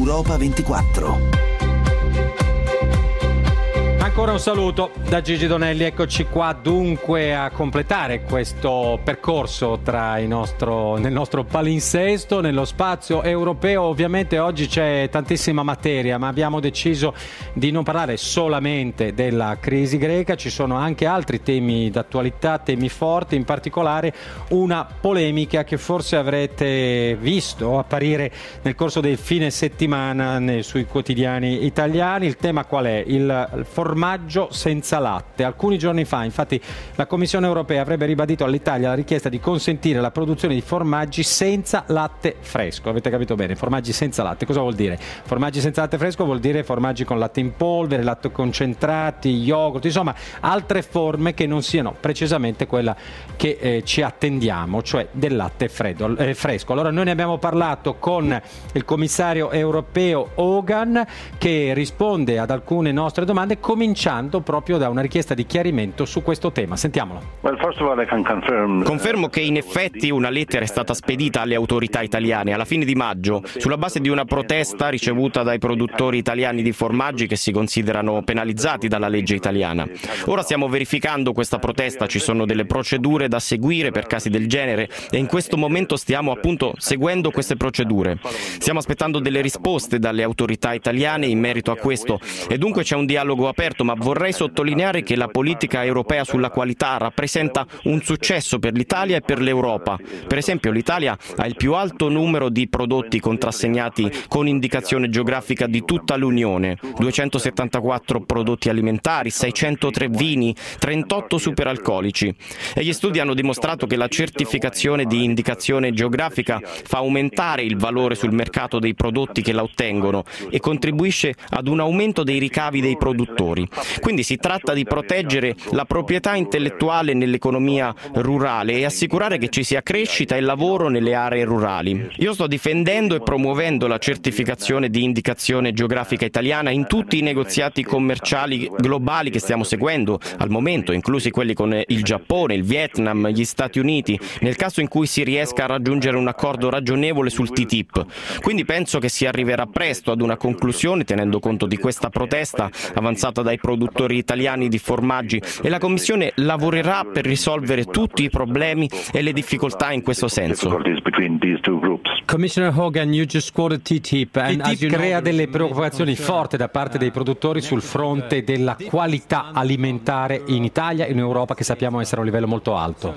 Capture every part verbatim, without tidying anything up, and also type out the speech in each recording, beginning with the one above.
Europa ventiquattro. Ancora un saluto da Gigi Donelli, eccoci qua dunque a completare questo percorso tra il nostro, nel nostro palinsesto, nello spazio europeo. Ovviamente oggi c'è tantissima materia, ma abbiamo deciso di non parlare solamente della crisi greca, ci sono anche altri temi d'attualità, temi forti, in particolare una polemica che forse avrete visto apparire nel corso del fine settimana nei, sui quotidiani italiani. Il tema qual è? Il formaggio senza latte. Alcuni giorni fa, infatti, la Commissione europea avrebbe ribadito all'Italia la richiesta di consentire la produzione di formaggi senza latte fresco. Avete capito bene, formaggi senza latte. Cosa vuol dire? Formaggi senza latte fresco vuol dire formaggi con latte in polvere, latte concentrati, yogurt, insomma, altre forme che non siano precisamente quella che eh, ci attendiamo, cioè del latte freddo, eh, fresco. Allora noi ne abbiamo parlato con il commissario europeo Hogan, che risponde ad alcune nostre domande, cominciando proprio da una richiesta di chiarimento su questo tema. Sentiamolo. Well, first of all, I can confirm... Confermo che in effetti una lettera è stata spedita alle autorità italiane alla fine di maggio sulla base di una protesta ricevuta dai produttori italiani di formaggi che si considerano penalizzati dalla legge italiana. Ora stiamo verificando questa protesta, ci sono delle procedure da seguire per casi del genere e in questo momento stiamo appunto seguendo queste procedure. Stiamo aspettando delle risposte dalle autorità italiane in merito a questo e dunque c'è un dialogo aperto, ma vorrei sottolineare che la politica europea sulla qualità rappresenta un successo per l'Italia e per l'Europa. Per esempio, l'Italia ha il più alto numero di prodotti contrassegnati con indicazione geografica di tutta l'Unione, duecentosettantaquattro prodotti alimentari, seicentotre vini, trentotto superalcolici. E gli studi hanno dimostrato che la certificazione di indicazione geografica fa aumentare il valore sul mercato dei prodotti che la ottengono e contribuisce ad un aumento dei ricavi dei produttori. Quindi si tratta di proteggere la proprietà intellettuale nell'economia rurale e assicurare che ci sia crescita e lavoro nelle aree rurali. Io sto difendendo e promuovendo la certificazione di indicazione geografica italiana in tutti i negoziati commerciali globali che stiamo seguendo al momento, inclusi quelli con il Giappone, il Vietnam, gli Stati Uniti, nel caso in cui si riesca a raggiungere un accordo ragionevole sul T T I P. Quindi penso che si arriverà presto ad una conclusione tenendo conto di questa protesta avanzata dai produttori italiani di formaggi e la Commissione lavorerà per risolvere tutti i problemi e le difficoltà in questo senso. Commissioner Hogan, you just quoted T T I P, and T T I P crea delle preoccupazioni forti da parte dei produttori sul fronte della qualità alimentare in Italia e in Europa, che sappiamo essere a un livello molto alto.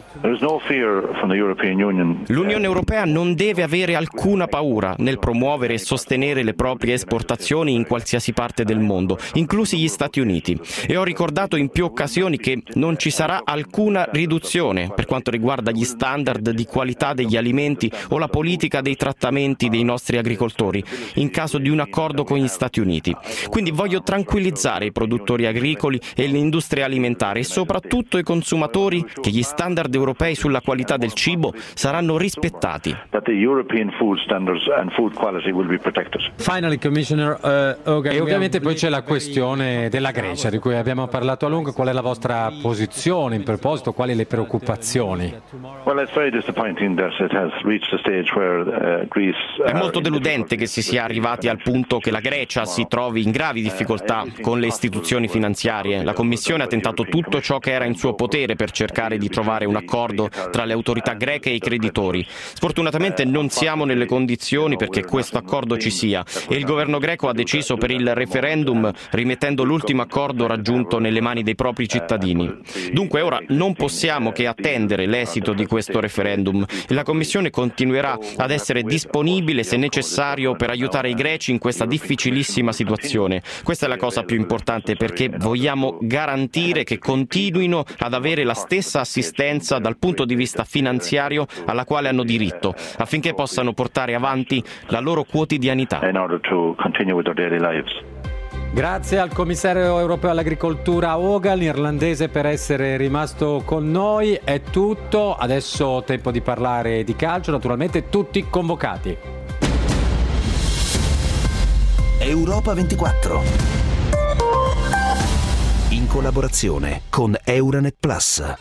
L'Unione Europea non deve avere alcuna paura nel promuovere e sostenere le proprie esportazioni in qualsiasi parte del mondo, inclusi gli Stati Uniti. E ho ricordato in più occasioni che non ci sarà alcuna riduzione per quanto riguarda gli standard di qualità degli alimenti o la politica dei trattamenti dei nostri agricoltori in caso di un accordo con gli Stati Uniti. Quindi voglio tranquillizzare i produttori agricoli e l'industria alimentare e soprattutto i consumatori che gli standard europei sulla qualità del cibo saranno rispettati. Finally, Commissioner uh, Hogan, e ovviamente poi c'è la questione della Grecia, di cui abbiamo parlato a lungo. Qual è la vostra posizione in proposito? Quali le preoccupazioni? È molto deludente che si sia arrivati al punto che la Grecia si trovi in gravi difficoltà con le istituzioni finanziarie. La Commissione ha tentato tutto ciò che era in suo potere per cercare di trovare un accordo tra le autorità greche e i creditori. Sfortunatamente non siamo nelle condizioni perché questo accordo ci sia e il governo greco ha deciso per il referendum, rimettendo l'ultimo accordo raggiunto nelle mani dei propri cittadini. Dunque ora non possiamo che attendere l'esito di questo referendum e la Commissione continuerà ad essere disponibile se necessario per aiutare i greci in questa difficilissima situazione. Questa è la cosa più importante perché vogliamo garantire che continuino ad avere la stessa assistenza dal punto di vista finanziario alla quale hanno diritto, affinché possano portare avanti la loro quotidianità. Grazie al commissario europeo all'agricoltura Hogan, irlandese, per essere rimasto con noi. È tutto, adesso tempo di parlare di calcio, naturalmente tutti convocati. Europa ventiquattro, in collaborazione con Euranet Plus.